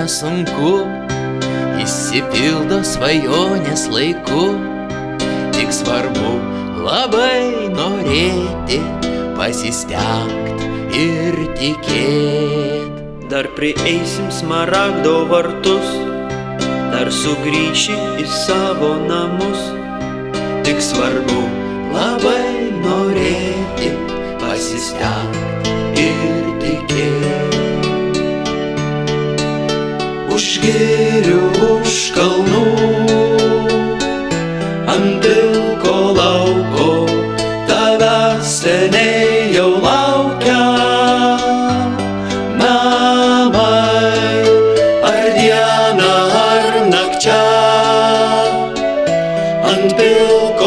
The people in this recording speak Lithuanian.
nesunku, išsipildo svajonės laiku. Tik svarbu labai norėti, pasistengt ir tikėt. Dar prieisim Smaragdo vartus, dar sugrįši į savo namus. Tik svarbu labai norėti, pasistengt ir tikėt. Už girių, už kalnų, ant pilko lauko, tavęs seniai jau laukia. Namai, ar dieną, ar nakčia, ant pilko